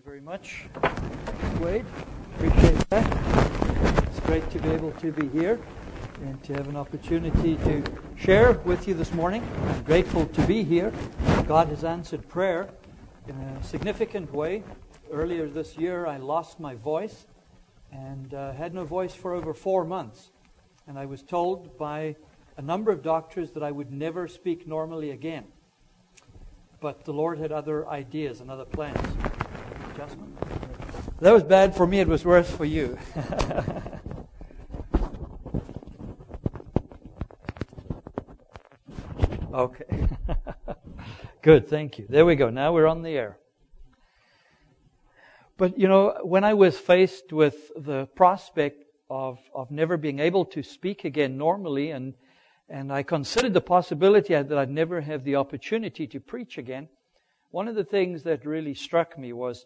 very much, Wade. Appreciate that. It's great to be able to be here and to have an opportunity to share with you this morning. I'm grateful to be here. God has answered prayer in a significant way. Earlier this year, I lost my voice and had no voice for over 4 months. And I was told by a number of doctors that I would never speak normally again. But the Lord had other ideas and other plans. Adjustment? That was bad for me. It was worse for you. Okay. Good, thank you. There we go. Now we're on the air. But, you know, when I was faced with the prospect of never being able to speak again normally, and I considered the possibility that I'd never have the opportunity to preach again, one of the things that really struck me was,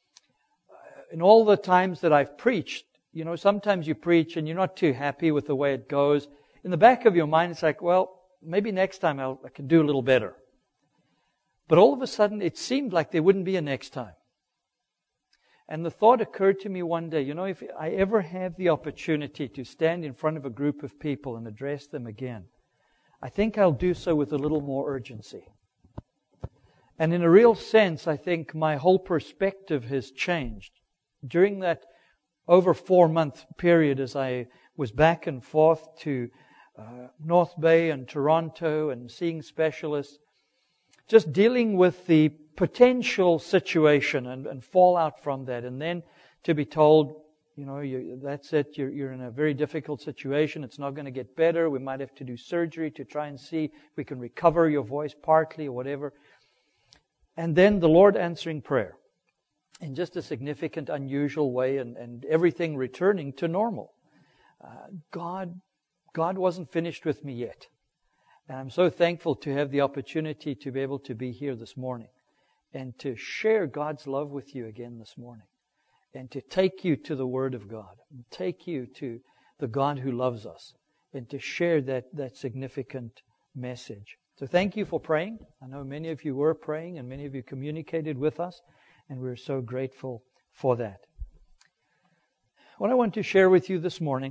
in all the times that I've preached, you know, sometimes you preach and you're not too happy with the way it goes. In the back of your mind, it's like, well, maybe next time I can do a little better. But all of a sudden, it seemed like there wouldn't be a next time. And the thought occurred to me one day, you know, if I ever have the opportunity to stand in front of a group of people and address them again, I think I'll do so with a little more urgency. And in a real sense, I think my whole perspective has changed. During that over 4-month period, as I was back and forth to North Bay and Toronto and seeing specialists, just dealing with the potential situation and fallout from that, and then to be told, you know, that's it, you're in a very difficult situation, it's not going to get better, we might have to do surgery to try and see if we can recover your voice partly or whatever. And then the Lord answering prayer in just a significant, unusual way, and everything returning to normal. God wasn't finished with me yet. And I'm so thankful to have the opportunity to be able to be here this morning and to share God's love with you again this morning, and to take you to the Word of God, and take you to the God who loves us, and to share that significant message. So thank you for praying. I know many of you were praying, and many of you communicated with us, and we're so grateful for that. What I want to share with you this morning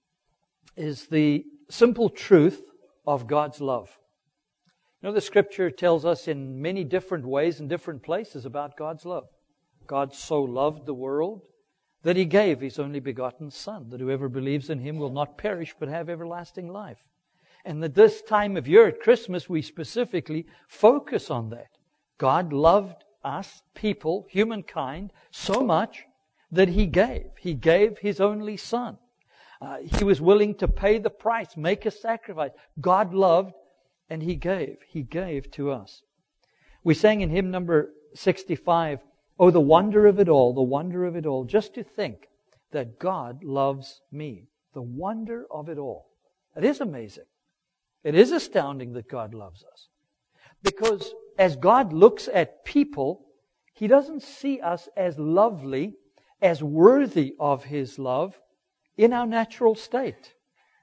is the simple truth of God's love. You know, the Scripture tells us in many different ways and different places about God's love. God so loved the world that He gave His only begotten Son, that whoever believes in Him will not perish but have everlasting life. And at this time of year, at Christmas, we specifically focus on that. God loved us, people, humankind, so much that He gave. He gave His only Son. He was willing to pay the price, make a sacrifice. God loved, and He gave. He gave to us. We sang in hymn number 65, "Oh, the wonder of it all, the wonder of it all." Just to think that God loves me. The wonder of it all. It is amazing. It is astounding that God loves us. Because as God looks at people, He doesn't see us as lovely, as worthy of His love in our natural state.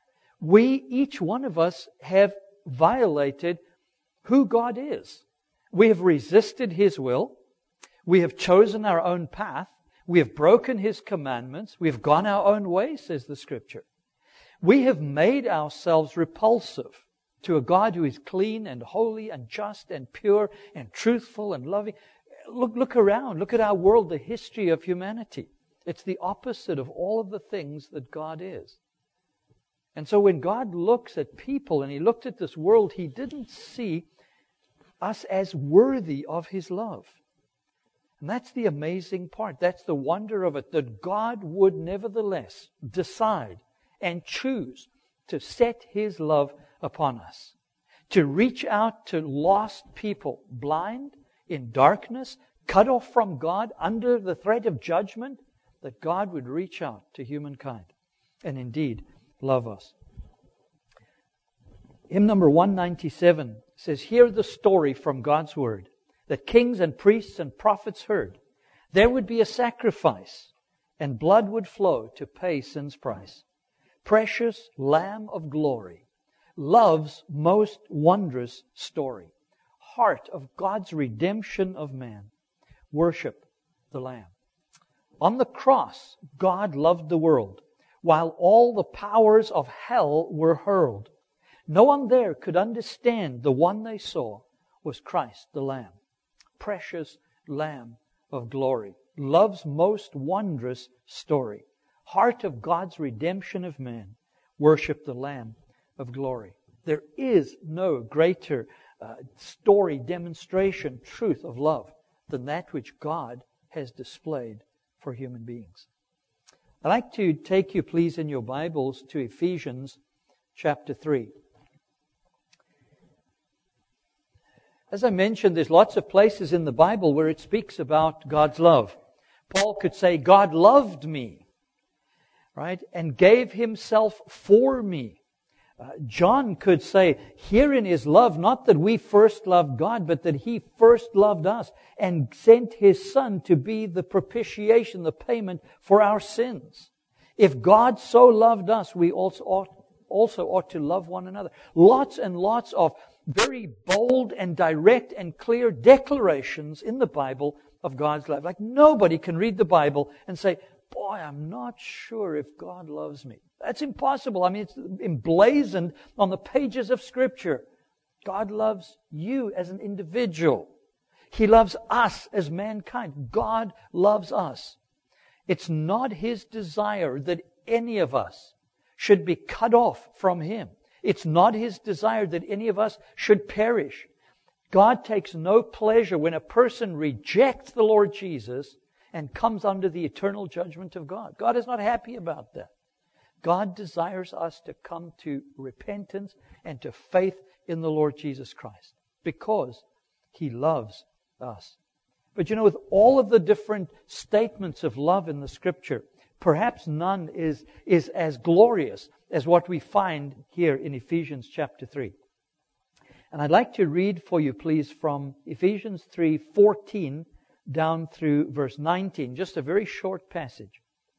We, each one of us, have violated who God is. We have resisted His will. We have chosen our own path. We have broken His commandments. We have gone our own way, says the Scripture. We have made ourselves repulsive to a God who is clean and holy and just and pure and truthful and loving. Look around. Look at our world, the history of humanity. It's the opposite of all of the things that God is. And so when God looks at people and He looked at this world, He didn't see us as worthy of His love. And that's the amazing part. That's the wonder of it, that God would nevertheless decide and choose to set His love upon us, to reach out to lost people, blind, in darkness, cut off from God, under the threat of judgment, that God would reach out to humankind and indeed love us. Hymn number 197 says, "Hear the story from God's Word that kings and priests and prophets heard. There would be a sacrifice, and blood would flow to pay sin's price. Precious Lamb of glory, love's most wondrous story. Heart of God's redemption of man, worship the Lamb." On the cross, God loved the world, while all the powers of hell were hurled. No one there could understand the one they saw was Christ the Lamb, precious Lamb of glory, love's most wondrous story, heart of God's redemption of man. Worship the Lamb of glory. There is no greater story, demonstration, truth of love than that which God has displayed for human beings. I'd like to take you, please, in your Bibles to Ephesians chapter 3. As I mentioned, there's lots of places in the Bible where it speaks about God's love. Paul could say, God loved me, right, and gave Himself for me. John could say, herein is love, not that we first loved God, but that He first loved us and sent His Son to be the propitiation, the payment for our sins. If God so loved us, we also ought to love one another. Lots and lots of very bold and direct and clear declarations in the Bible of God's love. Like nobody can read the Bible and say, boy, I'm not sure if God loves me. That's impossible. I mean, it's emblazoned on the pages of Scripture. God loves you as an individual. He loves us as mankind. God loves us. It's not His desire that any of us should be cut off from Him. It's not His desire that any of us should perish. God takes no pleasure when a person rejects the Lord Jesus and comes under the eternal judgment of God. God is not happy about that. God desires us to come to repentance and to faith in the Lord Jesus Christ because He loves us. But you know, with all of the different statements of love in the Scripture, perhaps none is as glorious as what we find here in Ephesians chapter 3. And I'd like to read for you, please, from Ephesians 3:14 down through verse 19, just a very short passage.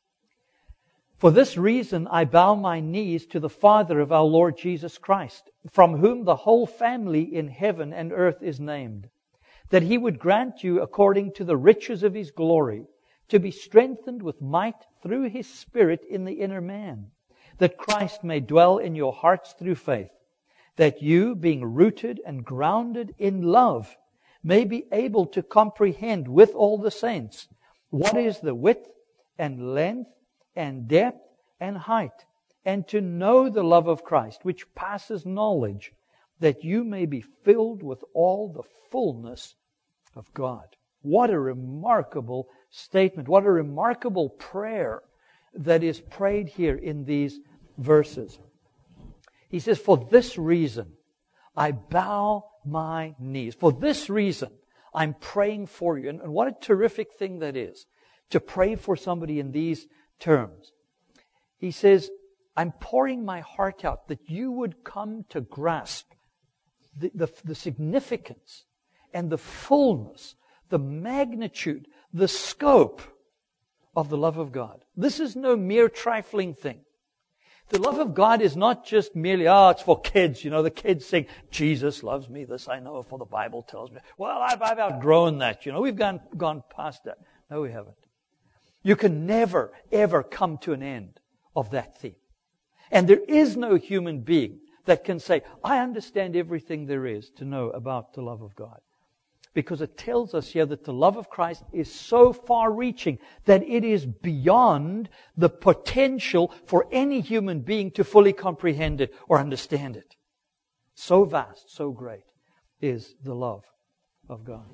For this reason I bow my knees to the Father of our Lord Jesus Christ, from whom the whole family in heaven and earth is named, that He would grant you, according to the riches of His glory, to be strengthened with might through His Spirit in the inner man, that Christ may dwell in your hearts through faith, that you, being rooted and grounded in love, may be able to comprehend with all the saints what is the width and length and depth and height, and to know the love of Christ, which passes knowledge, that you may be filled with all the fullness of God. What a remarkable statement. What a remarkable prayer that is prayed here in these verses. He says, for this reason, I bow my knees. For this reason, I'm praying for you. And what a terrific thing that is, to pray for somebody in these terms. He says, I'm pouring my heart out that you would come to grasp the significance and the fullness, the magnitude, the scope of the love of God. This is no mere trifling thing. The love of God is not just merely, it's for kids. You know, the kids sing, Jesus loves me, this I know, for the Bible tells me. Well, I've outgrown that. You know, we've gone past that. No, we haven't. You can never, ever come to an end of that theme. And there is no human being that can say, I understand everything there is to know about the love of God. Because it tells us here that the love of Christ is so far-reaching that it is beyond the potential for any human being to fully comprehend it or understand it. So vast, so great is the love of God.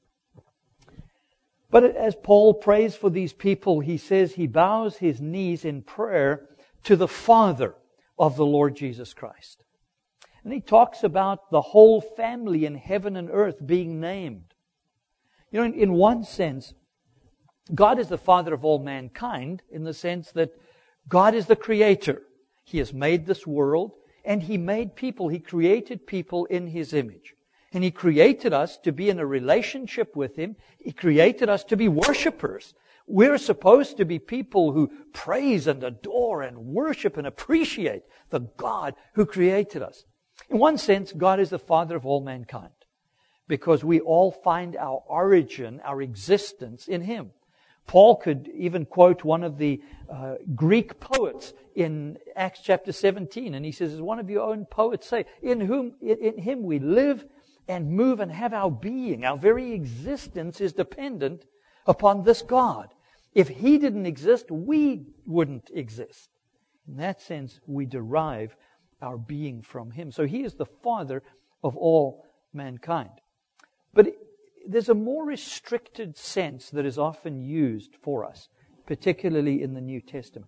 But as Paul prays for these people, he says he bows his knees in prayer to the Father of the Lord Jesus Christ. And he talks about the whole family in heaven and earth being named. You know, in one sense, God is the Father of all mankind in the sense that God is the Creator. He has made this world and He made people. He created people in His image. And He created us to be in a relationship with Him. He created us to be worshipers. We're supposed to be people who praise and adore and worship and appreciate the God who created us. In one sense, God is the Father of all mankind because we all find our origin, our existence in Him. Paul could even quote one of the Greek poets in Acts chapter 17, and he says, as one of your own poets say, in Him we live and move and have our being. Our very existence is dependent upon this God. If He didn't exist, we wouldn't exist. In that sense, we derive our being from Him. So He is the Father of all mankind. But there's a more restricted sense that is often used for us, particularly in the New Testament.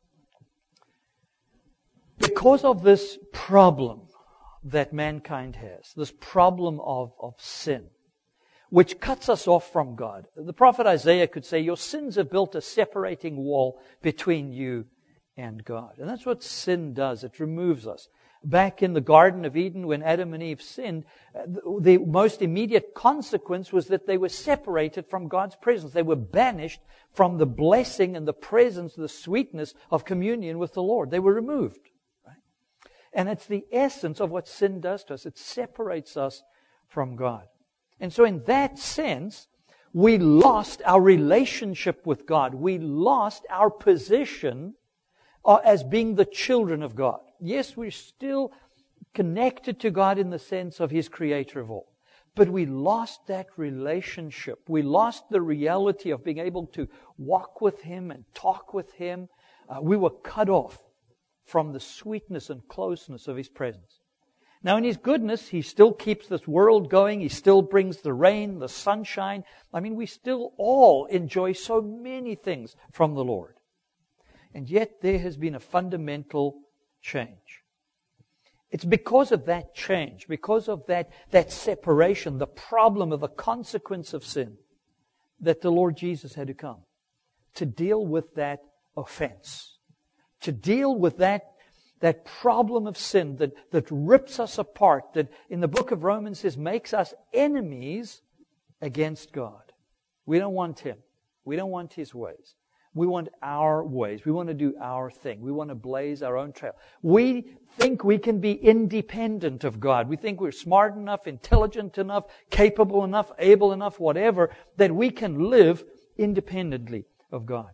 Because of this problem that mankind has, this problem of sin, which cuts us off from God. The prophet Isaiah could say, your sins have built a separating wall between you and God. And that's what sin does. It removes us. Back in the Garden of Eden, when Adam and Eve sinned, the most immediate consequence was that they were separated from God's presence. They were banished from the blessing and the presence, the sweetness of communion with the Lord. They were removed. Right? And it's the essence of what sin does to us. It separates us from God. And so in that sense, we lost our relationship with God. We lost our position as being the children of God. Yes, we're still connected to God in the sense of He's creator of all. But we lost that relationship. We lost the reality of being able to walk with Him and talk with Him. We were cut off from the sweetness and closeness of His presence. Now in His goodness, He still keeps this world going. He still brings the rain, the sunshine. I mean, we still all enjoy so many things from the Lord. And yet there has been a fundamental change. It's because of that change, because of that separation, the problem of the consequence of sin, that the Lord Jesus had to come to deal with that offense, to deal with that problem of sin that rips us apart, that in the book of Romans says makes us enemies against God. We don't want Him. We don't want His ways. We want our ways. We want to do our thing. We want to blaze our own trail. We think we can be independent of God. We think we're smart enough, intelligent enough, capable enough, able enough, whatever, that we can live independently of God.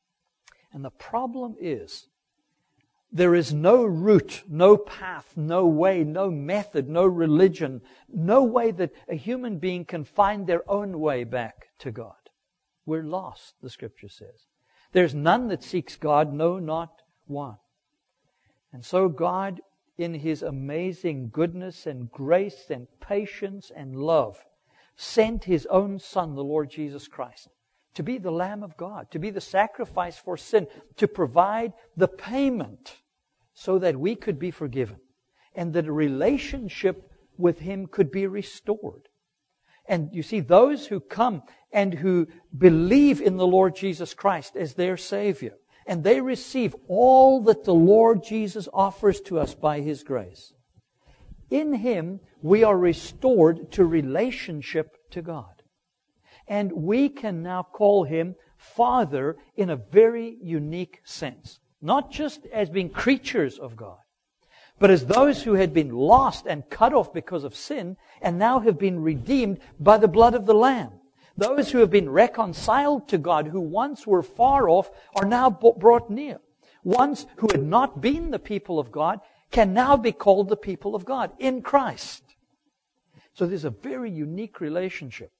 And the problem is, there is no route, no path, no way, no method, no religion, no way that a human being can find their own way back to God. We're lost, the Scripture says. There's none that seeks God, no, not one. And so God, in His amazing goodness and grace and patience and love, sent His own Son, the Lord Jesus Christ, to be the Lamb of God, to be the sacrifice for sin, to provide the payment so that we could be forgiven and that a relationship with Him could be restored. And you see, those who come and who believe in the Lord Jesus Christ as their Savior, and they receive all that the Lord Jesus offers to us by His grace, in Him we are restored to relationship to God. And we can now call Him Father in a very unique sense. Not just as being creatures of God, but as those who had been lost and cut off because of sin and now have been redeemed by the blood of the Lamb. Those who have been reconciled to God, who once were far off, are now brought near. Ones who had not been the people of God can now be called the people of God in Christ. So there's a very unique relationship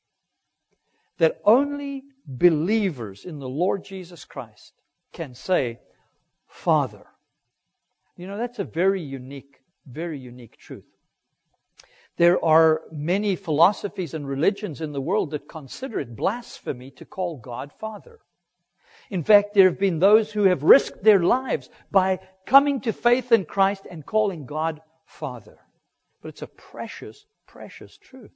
that only believers in the Lord Jesus Christ can say, Father. You know, that's a very unique truth. There are many philosophies and religions in the world that consider it blasphemy to call God Father. In fact, there have been those who have risked their lives by coming to faith in Christ and calling God Father. But it's a precious, precious truth.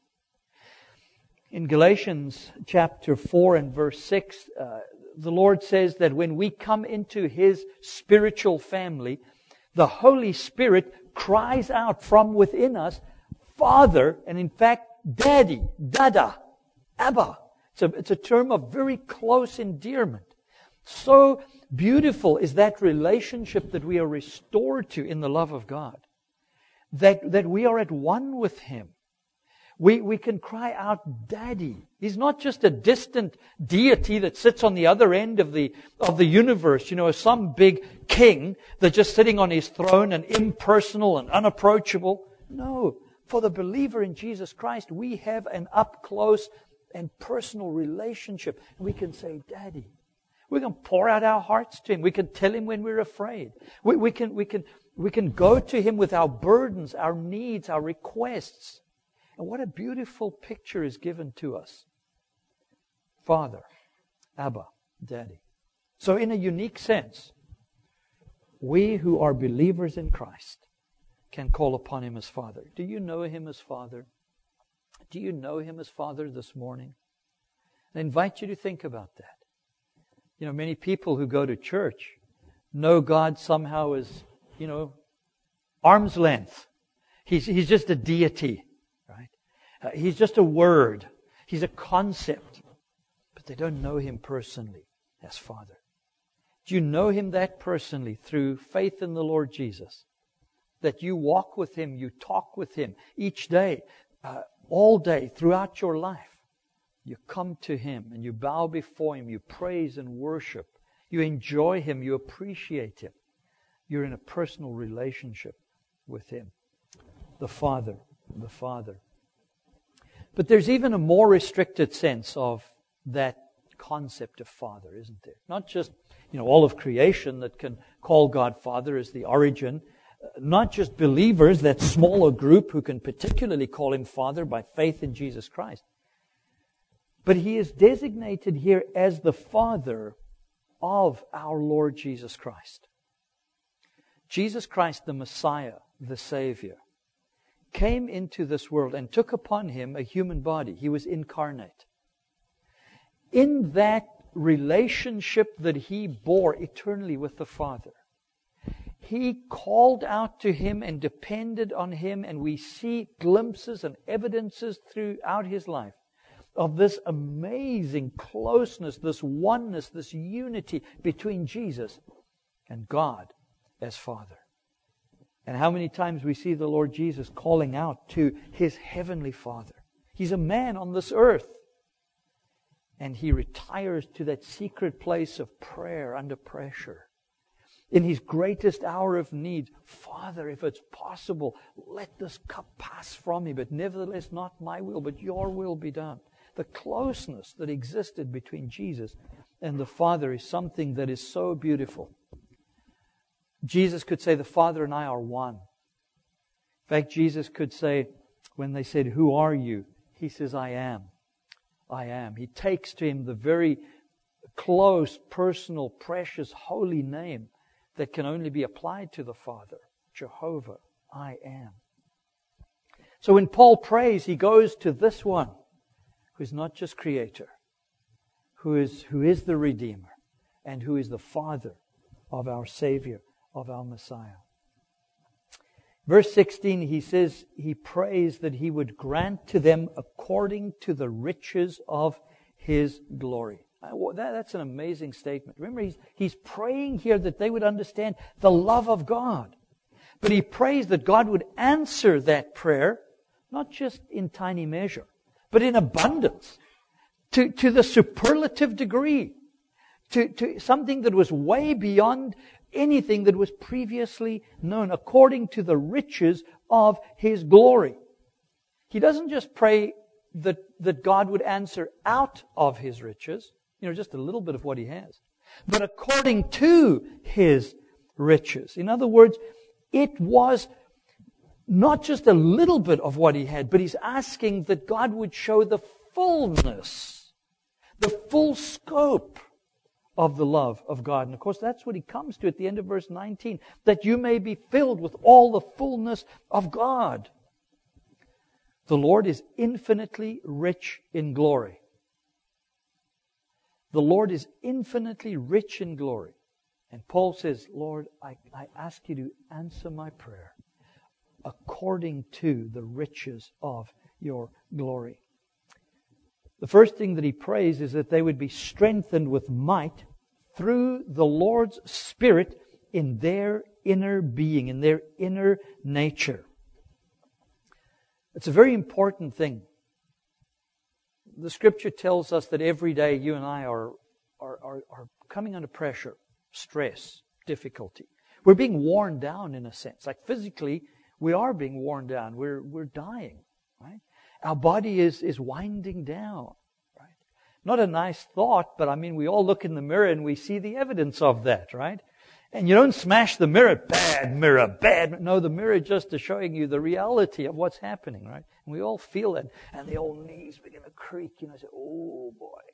In Galatians chapter 4 and verse 6, the Lord says that when we come into His spiritual family, the Holy Spirit cries out from within us, Father, and in fact, Daddy, Dada, Abba. It's a term of very close endearment. So beautiful is that relationship that we are restored to in the love of God, that we are at one with Him. We can cry out, Daddy, He's not just a distant deity that sits on the other end of the universe, some big king that's just sitting on his throne and impersonal and unapproachable. No, for the believer in Jesus Christ, we have an up-close and personal relationship. We can say, Daddy. We can pour out our hearts to Him. We can tell Him when we're afraid. We can go to Him with our burdens, our needs, our requests. And what a beautiful picture is given to us. Father, Abba, Daddy. So in a unique sense, we who are believers in Christ can call upon Him as Father. Do you know Him as Father? Do you know Him as Father this morning? I invite you to think about that. Many people who go to church know God somehow as, arm's length. He's just a deity, right? He's just a word. He's a concept. But they don't know Him personally as Father. Do you know Him that personally through faith in the Lord Jesus? That you walk with Him, you talk with Him each day, all day, throughout your life. You come to Him and you bow before Him, you praise and worship. You enjoy Him, you appreciate Him. You're in a personal relationship with Him. The Father. But there's even a more restricted sense of that concept of Father, isn't there? Not just, all of creation that can call God Father as the origin. Not just believers, that smaller group who can particularly call Him Father by faith in Jesus Christ. But He is designated here as the Father of our Lord Jesus Christ. Jesus Christ, the Messiah, the Savior, came into this world and took upon Him a human body. He was incarnate. In that relationship that He bore eternally with the Father, He called out to Him and depended on Him, and we see glimpses and evidences throughout His life of this amazing closeness, this oneness, this unity between Jesus and God as Father. And how many times we see the Lord Jesus calling out to His Heavenly Father. He's a man on this earth. And He retires to that secret place of prayer under pressure. In His greatest hour of need, Father, if it's possible, let this cup pass from me, but nevertheless not my will, but your will be done. The closeness that existed between Jesus and the Father is something that is so beautiful. Jesus could say, the Father and I are one. In fact, Jesus could say, when they said, who are you? He says, I am. I am. He takes to Him the very close, personal, precious, holy name that can only be applied to the Father. Jehovah, I am. So when Paul prays, he goes to this one who is not just Creator, who is the Redeemer, and who is the Father of our Savior, of our Messiah. Verse 16, he says, he prays that He would grant to them according to the riches of His glory. That's an amazing statement. Remember, he's praying here that they would understand the love of God. But he prays that God would answer that prayer, not just in tiny measure, but in abundance, to the superlative degree, to something that was way beyond anything that was previously known, according to the riches of His glory. He doesn't just pray that God would answer out of His riches, just a little bit of what He has, but according to His riches. In other words, it was not just a little bit of what He had, but He's asking that God would show the fullness, the full scope of the love of God. And of course, that's what He comes to at the end of verse 19, that you may be filled with all the fullness of God. The Lord is infinitely rich in glory. The Lord is infinitely rich in glory. And Paul says, Lord, I ask You to answer my prayer according to the riches of Your glory. The first thing that he prays is that they would be strengthened with might through the Lord's Spirit in their inner being, in their inner nature. It's a very important thing. the Scripture tells us that every day you and I are coming under pressure, stress, difficulty. We're being worn down in a sense. Like physically, we are being worn down. We're dying, right? Our body is winding down, right? Not a nice thought, but I mean, we all look in the mirror and we see the evidence of that, right? And you don't smash the mirror, bad. No, the mirror just is showing you the reality of what's happening, right? And we all feel it. And the old knees begin to creak, say, oh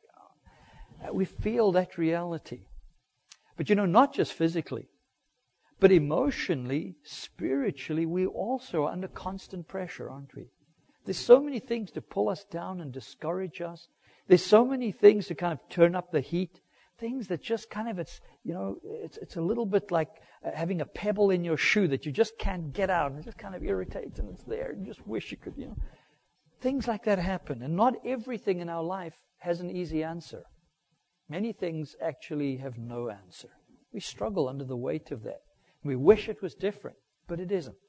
boy. We feel that reality. But not just physically, but emotionally, spiritually, we also are under constant pressure, aren't we? There's so many things to pull us down and discourage us. There's so many things to kind of turn up the heat. Things that just kind of, it's a little bit like having a pebble in your shoe that you just can't get out. And it just kind of irritates and it's there. You just wish you could, Things like that happen. And not everything in our life has an easy answer. Many things actually have no answer. We struggle under the weight of that. We wish it was different, but it isn't.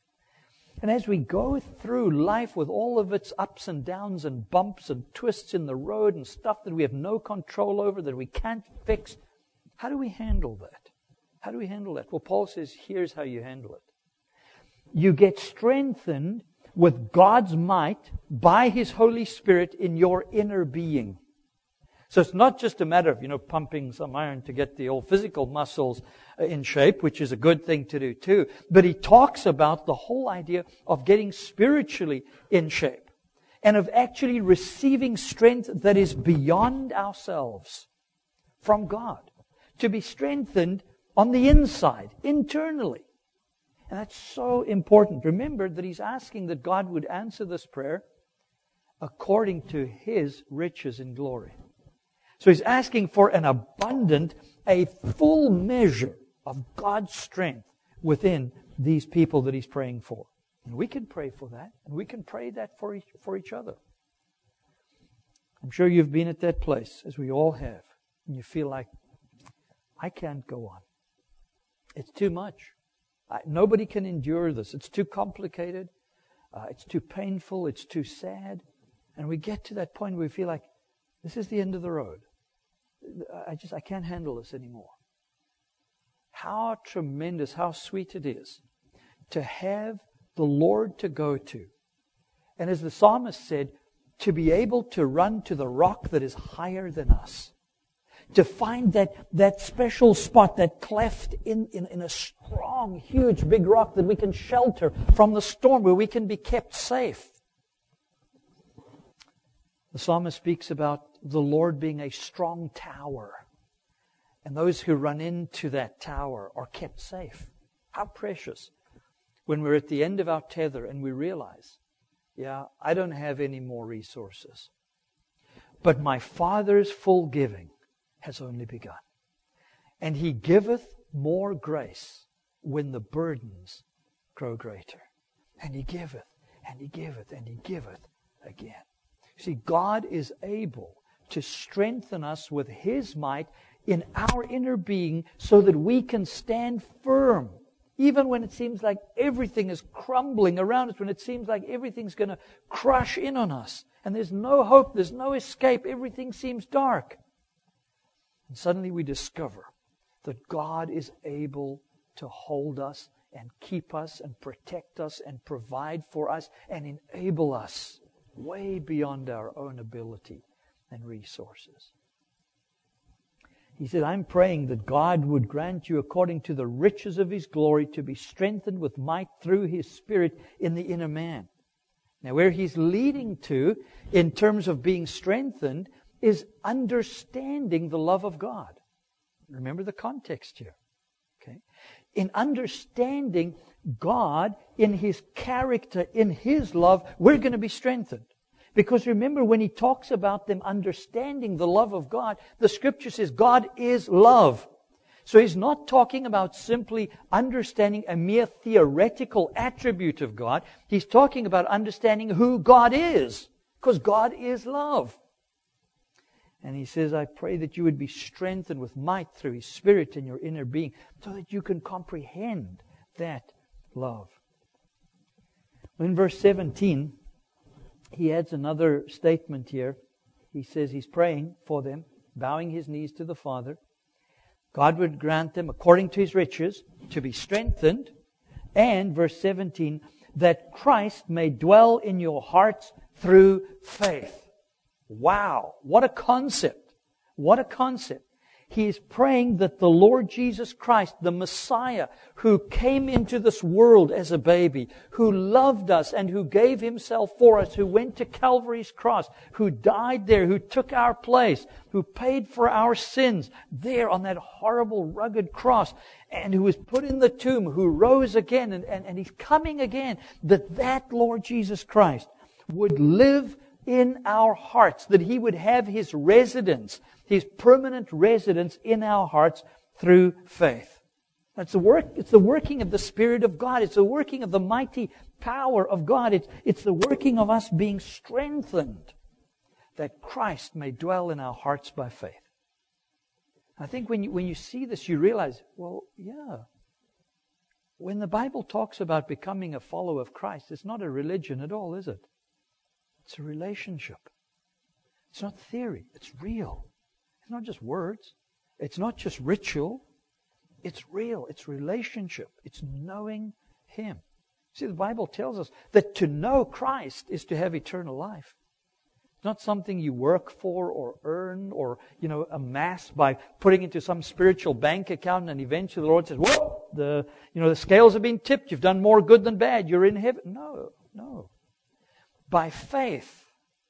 And as we go through life with all of its ups and downs and bumps and twists in the road and stuff that we have no control over, that we can't fix, how do we handle that? How do we handle that? Well, Paul says, here's how you handle it. You get strengthened with God's might by His Holy Spirit in your inner being. So it's not just a matter of, pumping some iron to get the old physical muscles in shape, which is a good thing to do too. But he talks about the whole idea of getting spiritually in shape and of actually receiving strength that is beyond ourselves from God. To be strengthened on the inside, internally. And that's so important. Remember that he's asking that God would answer this prayer according to His riches in glory. So he's asking for an abundant, a full measure of God's strength within these people that he's praying for. And we can pray for that, and we can pray that for each other. I'm sure you've been at that place, as we all have, and you feel like, I can't go on. It's too much. Nobody can endure this. It's too complicated. It's too painful. It's too sad. And we get to that point where we feel like, this is the end of the road. I can't handle this anymore. How tremendous, how sweet it is to have the Lord to go to. And as the psalmist said, to be able to run to the rock that is higher than us. To find that special spot, that cleft in a strong, huge, big rock that we can shelter from the storm, where we can be kept safe. The psalmist speaks about the Lord being a strong tower. And those who run into that tower are kept safe. How precious when we're at the end of our tether and we realize, I don't have any more resources. But my Father's full giving has only begun. And He giveth more grace when the burdens grow greater. And He giveth, and He giveth, and He giveth again. See, God is able to strengthen us with His might in our inner being so that we can stand firm. Even when it seems like everything is crumbling around us, when it seems like everything's going to crush in on us, and there's no hope, there's no escape, everything seems dark. And suddenly we discover that God is able to hold us and keep us and protect us and provide for us and enable us way beyond our own ability and resources. He said, I'm praying that God would grant you, according to the riches of His glory, to be strengthened with might through His Spirit in the inner man. Now, where He's leading to, in terms of being strengthened, is understanding the love of God. Remember the context here. Okay? In understanding God, in His character, in His love, we're going to be strengthened. Because remember, when he talks about them understanding the love of God, the Scripture says God is love. So he's not talking about simply understanding a mere theoretical attribute of God. He's talking about understanding who God is. Because God is love. And he says, I pray that you would be strengthened with might through His Spirit in your inner being, so that you can comprehend that love. In verse 17, he adds another statement here. he says he's praying for them, bowing his knees to the Father. God would grant them, according to His riches, to be strengthened. And, verse 17, that Christ may dwell in your hearts through faith. Wow, what a concept. What a concept. He is praying that the Lord Jesus Christ, the Messiah, who came into this world as a baby, who loved us and who gave Himself for us, who went to Calvary's cross, who died there, who took our place, who paid for our sins there on that horrible, rugged cross, and who was put in the tomb, who rose again, and He's coming again, that Lord Jesus Christ would live in our hearts, that He would have His residence, His permanent residence in our hearts through faith. It's the working of the Spirit of God. It's the working of the mighty power of God. It's the working of us being strengthened that Christ may dwell in our hearts by faith. I think when you see this, you realize, well, yeah. When the Bible talks about becoming a follower of Christ, it's not a religion at all, is it? It's a relationship. It's not theory. It's real. It's not just words. It's not just ritual. It's real. It's relationship. It's knowing Him. See, the Bible tells us that to know Christ is to have eternal life. It's not something you work for or earn or, amass by putting into some spiritual bank account, and eventually the Lord says, whoa, the scales have been tipped. You've done more good than bad. You're in heaven. No. By faith,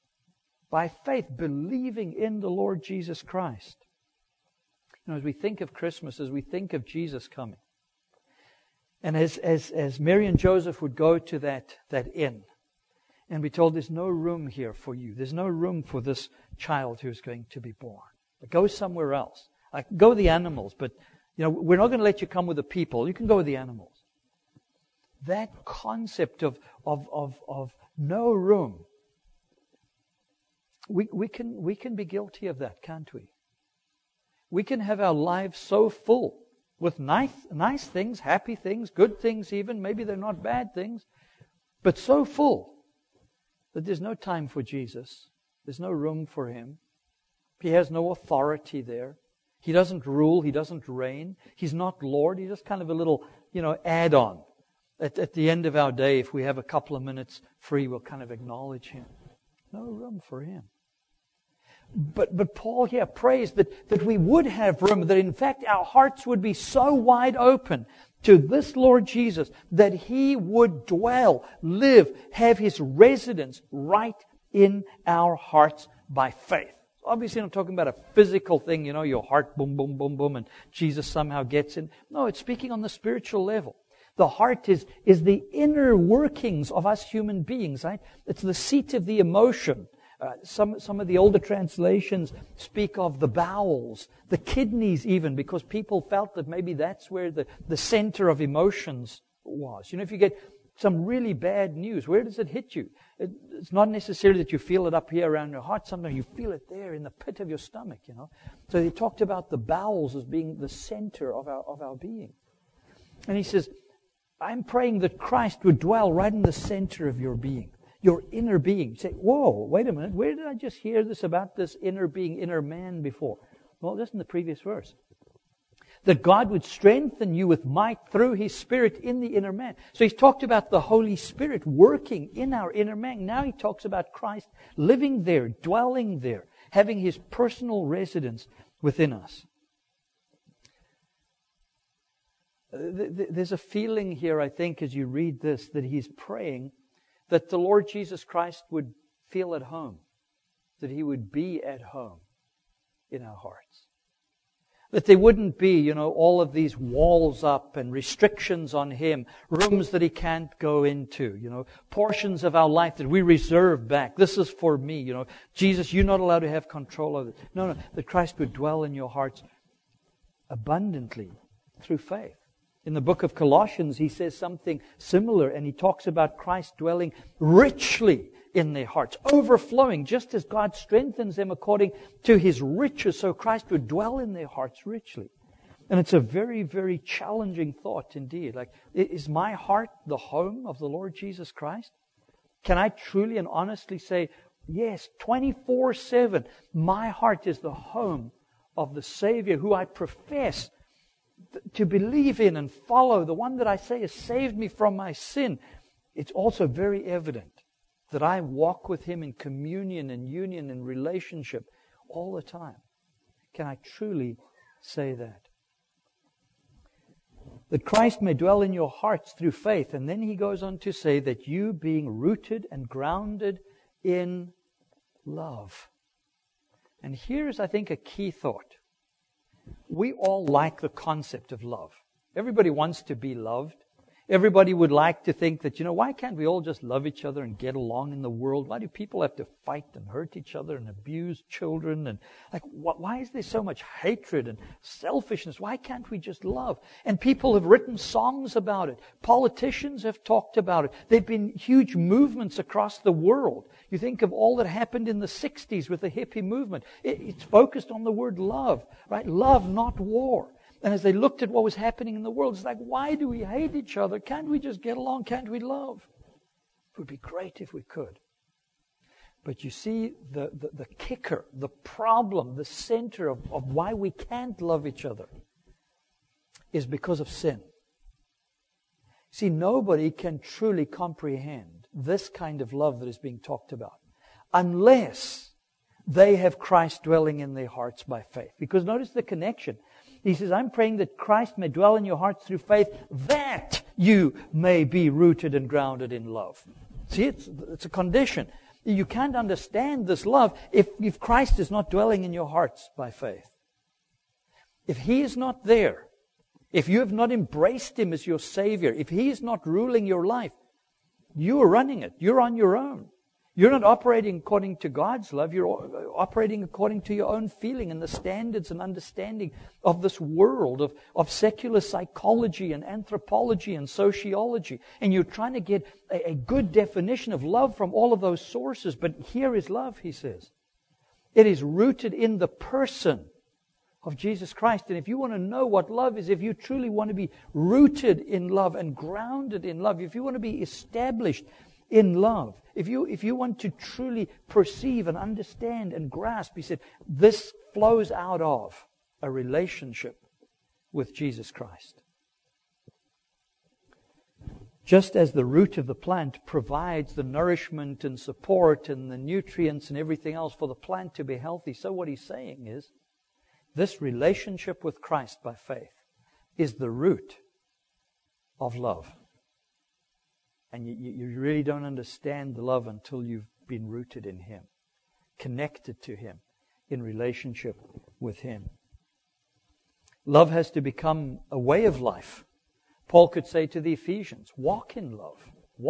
believing in the Lord Jesus Christ. As we think of Christmas, as we think of Jesus coming, and as Mary and Joseph would go to that inn and be told, there's no room here for you. There's no room for this child who's going to be born. But go somewhere else. Go with the animals, but we're not going to let you come with the people. You can go with the animals. That concept of no room. We can be guilty of that, can't we? We can have our lives so full with nice things, happy things, good things even. Maybe they're not bad things. But so full that there's no time for Jesus. There's no room for Him. He has no authority there. He doesn't rule. He doesn't reign. He's not Lord. He's just kind of a little, add-on. At the end of our day, if we have a couple of minutes free, we'll kind of acknowledge Him. No room for Him. But Paul here prays that we would have room, that in fact our hearts would be so wide open to this Lord Jesus that He would dwell, live, have His residence right in our hearts by faith. Obviously, I'm not talking about a physical thing, your heart boom, boom, boom, boom, and Jesus somehow gets in. No, it's speaking on the spiritual level. The heart is the inner workings of us human beings, right? It's the seat of the emotion. Some of the older translations speak of the bowels, the kidneys even, because people felt that maybe that's where the center of emotions was. If you get some really bad news, where does it hit you? It's not necessarily that you feel it up here around your heart. Sometimes you feel it there in the pit of your stomach, So he talked about the bowels as being the center of our being. And he says, I'm praying that Christ would dwell right in the center of your being, your inner being. You say, whoa, wait a minute, where did I just hear this about this inner being, inner man before? Well, just in the previous verse. That God would strengthen you with might through His Spirit in the inner man. So He's talked about the Holy Spirit working in our inner man. Now He talks about Christ living there, dwelling there, having His personal residence within us. There's a feeling here, I think, as you read this, that he's praying that the Lord Jesus Christ would feel at home, that He would be at home in our hearts. That there wouldn't be, all of these walls up and restrictions on Him, rooms that He can't go into, portions of our life that we reserve back. This is for me, Jesus, you're not allowed to have control of it. No, that Christ would dwell in your hearts abundantly through faith. In the book of Colossians, he says something similar, and he talks about Christ dwelling richly in their hearts, overflowing, just as God strengthens them according to His riches, so Christ would dwell in their hearts richly. And it's a very, very challenging thought indeed. Like, is my heart the home of the Lord Jesus Christ? Can I truly and honestly say, Yes, 24/7. My heart is the home of the Savior who I profess to believe in and follow, the one that I say has saved me from my sin. It's also very evident that I walk with Him in communion and union and relationship all the time. Can I truly say that? That Christ may dwell in your hearts through faith. And then he goes on to say that you being rooted and grounded in love. And here's, I think, a key thought. We all like the concept of love. Everybody wants to be loved. Everybody would like to think that, why can't we all just love each other and get along in the world? Why do people have to fight and hurt each other and abuse children? And why is there so much hatred and selfishness? Why can't we just love? And people have written songs about it. Politicians have talked about it. There have been huge movements across the world. You think of all that happened in the 60s with the hippie movement. It's focused on the word love, right? Love, not war. And as they looked at what was happening in the world, it's like, why do we hate each other? Can't we just get along? Can't we love? It would be great if we could. But you see, the kicker, the problem, the center of why we can't love each other is because of sin. See, nobody can truly comprehend this kind of love that is being talked about unless they have Christ dwelling in their hearts by faith. Because notice the connection. He says, I'm praying that Christ may dwell in your hearts through faith, that you may be rooted and grounded in love. See, it's a condition. You can't understand this love if Christ is not dwelling in your hearts by faith. If He is not there, if you have not embraced Him as your Savior, if He is not ruling your life, you are running it. You're on your own. You're not operating according to God's love. You're operating according to your own feeling and the standards and understanding of this world, of secular psychology and anthropology and sociology. And you're trying to get a good definition of love from all of those sources. But here is love, he says. It is rooted in the person of Jesus Christ. And if you want to know what love is, if you truly want to be rooted in love and grounded in love, if you want to be established in love, if you want to truly perceive and understand and grasp, he said, this flows out of a relationship with Jesus Christ. Just as the root of the plant provides the nourishment and support and the nutrients and everything else for the plant to be healthy, so what he's saying is, this relationship with Christ by faith is the root of love. And you really don't understand the love until you've been rooted in Him, connected to Him, in relationship with Him. Love has to become a way of life. Paul could say to the Ephesians, walk in love,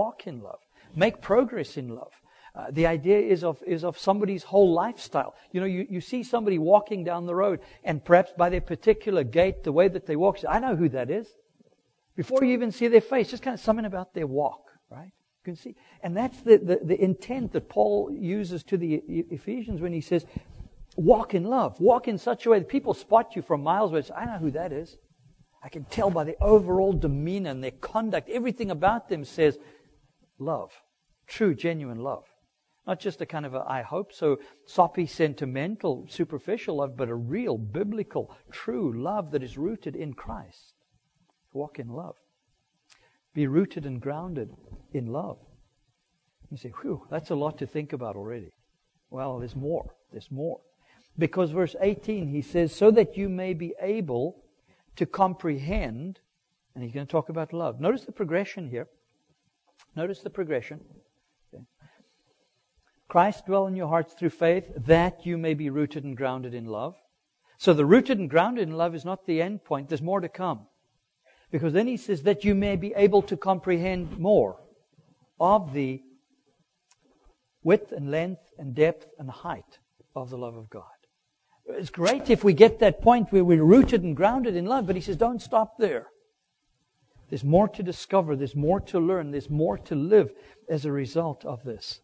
make progress in love. The idea is of somebody's whole lifestyle. You see somebody walking down the road, and perhaps by their particular gait, the way that they walk, I know who that is. Before you even see their face, just kind of something about their walk, right? You can see. And that's the intent that Paul uses to the Ephesians when he says, walk in love. Walk in such a way that people spot you from miles away. I know who that is. I can tell by their overall demeanor and their conduct. Everything about them says love. True, genuine love. Not just a kind of I hope so, soppy, sentimental, superficial love, but a real, biblical, true love that is rooted in Christ. Walk in love. Be rooted and grounded in love. You say, whew, that's a lot to think about already. Well, there's more. There's more. Because verse 18, he says, so that you may be able to comprehend, and he's going to talk about love. Notice the progression here. Notice the progression. Okay. Christ dwell in your hearts through faith, that you may be rooted and grounded in love. So the rooted and grounded in love is not the end point. There's more to come. Because then he says that you may be able to comprehend more of the width and length and depth and height of the love of God. It's great if we get that point where we're rooted and grounded in love, but he says don't stop there. There's more to discover, there's more to learn, there's more to live as a result of this.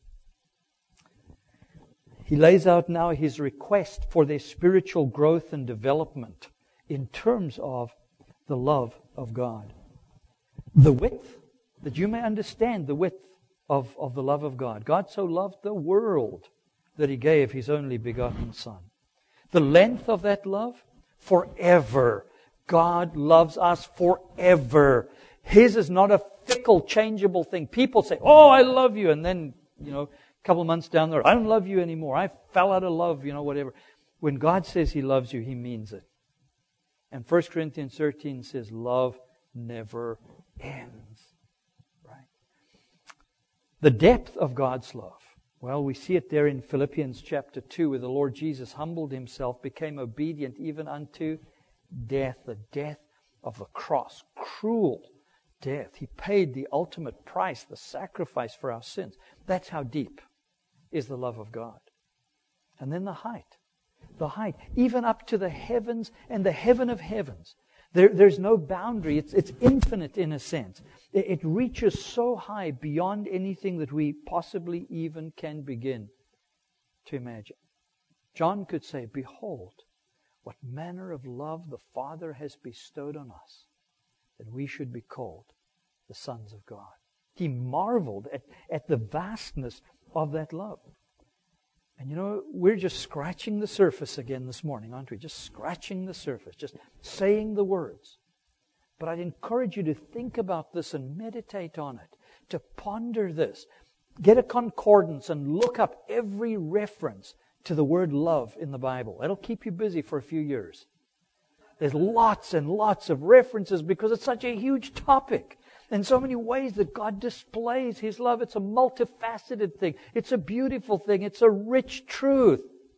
He lays out now his request for their spiritual growth and development in terms of the love of God. The width, that you may understand the width of the love of God. God so loved the world that He gave His only begotten Son. The length of that love? Forever. God loves us forever. His is not a fickle, changeable thing. People say, "Oh, I love you," and then, a couple of months down the road, "I don't love you anymore. I fell out of love," whatever. When God says He loves you, He means it. And 1 Corinthians 13 says, love never ends. Right? The depth of God's love. Well, we see it there in Philippians chapter 2, where the Lord Jesus humbled Himself, became obedient even unto death, the death of the cross, cruel death. He paid the ultimate price, the sacrifice for our sins. That's how deep is the love of God. And then the height, even up to the heavens and the heaven of heavens. There's no boundary. It's infinite in a sense. It reaches so high beyond anything that we possibly even can begin to imagine. John could say, "Behold, what manner of love the Father has bestowed on us, that we should be called the sons of God." He marveled at the vastness of that love. And we're just scratching the surface again this morning, aren't we? Just scratching the surface, just saying the words. But I'd encourage you to think about this and meditate on it, to ponder this. Get a concordance and look up every reference to the word love in the Bible. It'll keep you busy for a few years. There's lots and lots of references because it's such a huge topic. In so many ways that God displays His love. It's a multifaceted thing. It's a beautiful thing. It's a rich truth.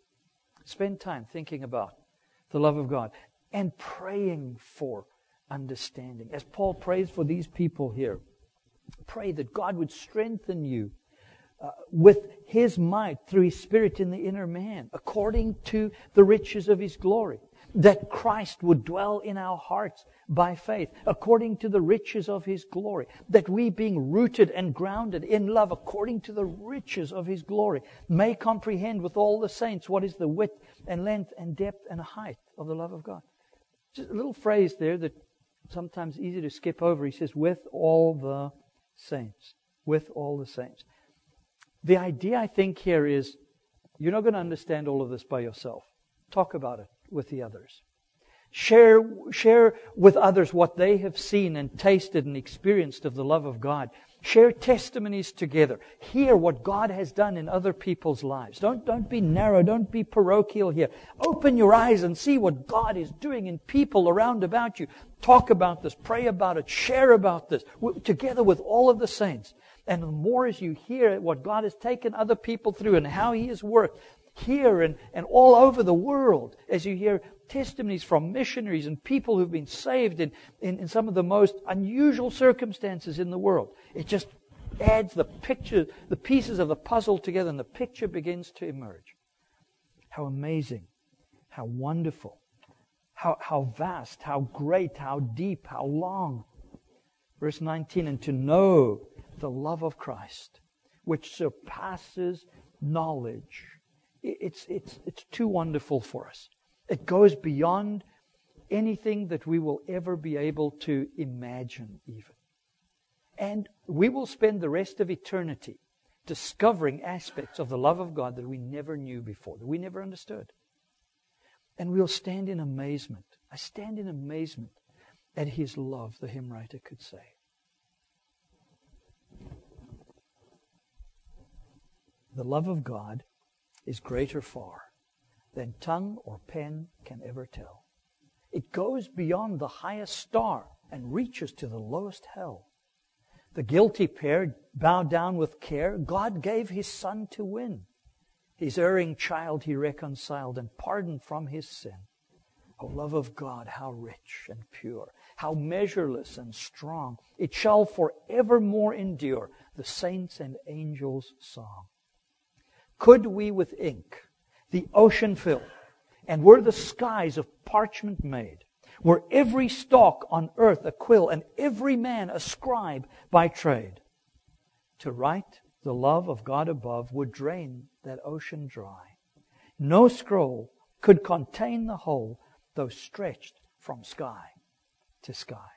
Spend time thinking about the love of God and praying for understanding. As Paul prays for these people here, pray that God would strengthen you with His might through His Spirit in the inner man, according to the riches of His glory. That Christ would dwell in our hearts by faith, according to the riches of His glory. That we, being rooted and grounded in love, according to the riches of His glory, may comprehend with all the saints what is the width and length and depth and height of the love of God. Just a little phrase there that sometimes easy to skip over. He says, with all the saints. With all the saints. The idea, I think, here is you're not going to understand all of this by yourself. Talk about it with the others. Share with others what they have seen and tasted and experienced of the love of God. Share testimonies together. Hear what God has done in other people's lives. Don't be narrow. Don't be parochial here. Open your eyes and see what God is doing in people around about you. Talk about this. Pray about it. Share about this. Together with all of the saints. And the more as you hear what God has taken other people through and how He has worked here and all over the world, as you hear testimonies from missionaries and people who've been saved in some of the most unusual circumstances in the world, it just adds the picture, the pieces of the puzzle together, and the picture begins to emerge. How amazing, how wonderful, how vast, how great, how deep, how long. Verse 19, and to know the love of Christ, which surpasses knowledge. It's too wonderful for us. It goes beyond anything that we will ever be able to imagine even. And we will spend the rest of eternity discovering aspects of the love of God that we never knew before, that we never understood. And we'll stand in amazement. I stand in amazement at His love, the hymn writer could say. The love of God is greater far than tongue or pen can ever tell. It goes beyond the highest star and reaches to the lowest hell. The guilty pair bowed down with care. God gave His Son to win. His erring child He reconciled and pardoned from his sin. O love of God, how rich and pure, how measureless and strong. It shall forevermore endure, the saints' and angels' song. Could we with ink the ocean fill, and were the skies of parchment made, were every stalk on earth a quill, and every man a scribe by trade, to write the love of God above would drain that ocean dry. No scroll could contain the whole, though stretched from sky to sky.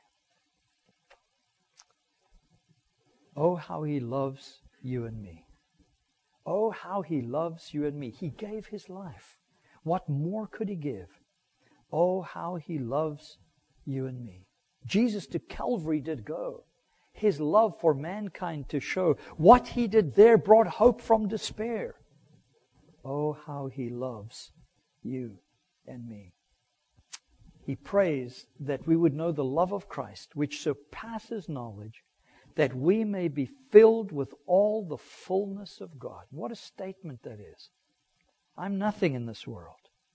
Oh, how He loves you and me. Oh, how He loves you and me. He gave His life. What more could He give? Oh, how He loves you and me. Jesus to Calvary did go. His love for mankind to show. What He did there brought hope from despair. Oh, how He loves you and me. He prays that we would know the love of Christ, which surpasses knowledge, that we may be filled with all the fullness of God. What a statement that is. I'm nothing in this world,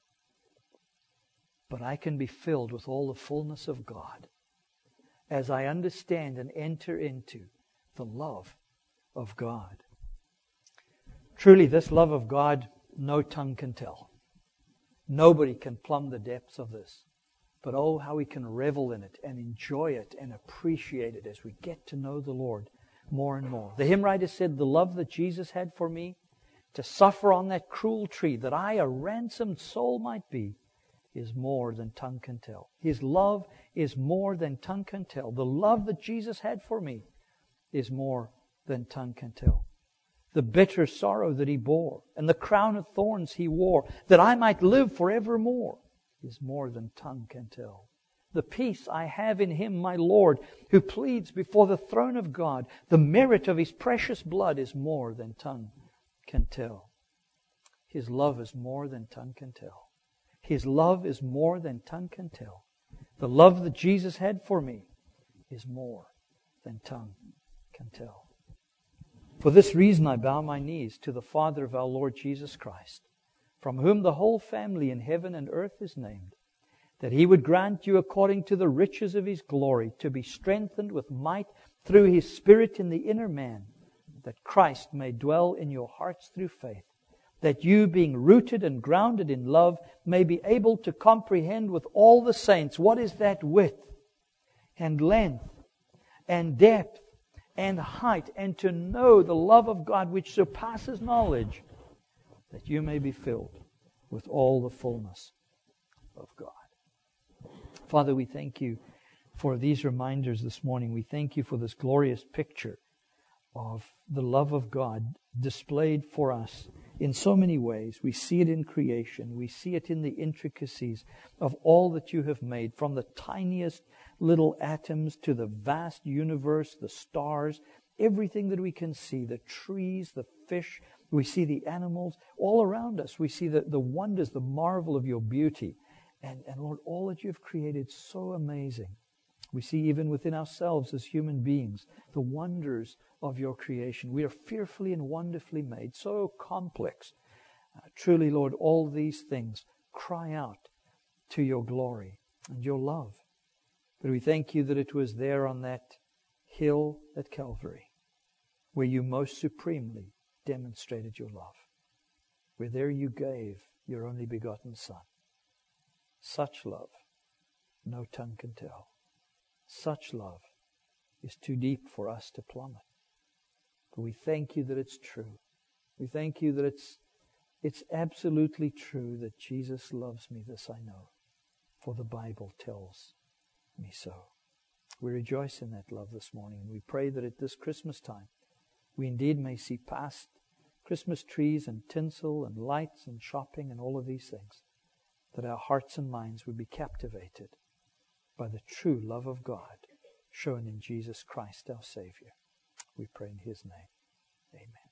but I can be filled with all the fullness of God as I understand and enter into the love of God. Truly, this love of God, no tongue can tell. Nobody can plumb the depths of this. But oh, how we can revel in it and enjoy it and appreciate it as we get to know the Lord more and more. The hymn writer said, the love that Jesus had for me, to suffer on that cruel tree, that I a ransomed soul might be, is more than tongue can tell. His love is more than tongue can tell. The love that Jesus had for me is more than tongue can tell. The bitter sorrow that He bore and the crown of thorns He wore, that I might live forevermore, is more than tongue can tell. The peace I have in Him, my Lord, who pleads before the throne of God, the merit of His precious blood is more than tongue can tell. His love is more than tongue can tell. His love is more than tongue can tell. The love that Jesus had for me is more than tongue can tell. For this reason I bow my knees to the Father of our Lord Jesus Christ, from whom the whole family in heaven and earth is named, that He would grant you according to the riches of His glory to be strengthened with might through His Spirit in the inner man, that Christ may dwell in your hearts through faith, that you, being rooted and grounded in love, may be able to comprehend with all the saints what is that width and length and depth and height, and to know the love of God which surpasses knowledge, that you may be filled with all the fullness of God. Father, we thank You for these reminders this morning. We thank You for this glorious picture of the love of God displayed for us in so many ways. We see it in creation. We see it in the intricacies of all that You have made, from the tiniest little atoms to the vast universe, the stars, everything that we can see, the trees, the fish. We see the animals all around us. We see the wonders, the marvel of Your beauty. And Lord, all that You've created, so amazing. We see even within ourselves as human beings, the wonders of Your creation. We are fearfully and wonderfully made, so complex. Truly, Lord, all these things cry out to Your glory and Your love. But we thank You that it was there on that hill at Calvary where You most supremely demonstrated Your love, where there You gave Your only begotten Son. Such love, no tongue can tell. Such love is too deep for us to plumb it. But we thank You that it's true. We thank You that it's absolutely true that Jesus loves me. This I know, for the Bible tells me so. We rejoice in that love this morning, and we pray that at this Christmas time we indeed may see past Christmas trees and tinsel and lights and shopping and all of these things, that our hearts and minds would be captivated by the true love of God shown in Jesus Christ our Savior. We pray in His name. Amen.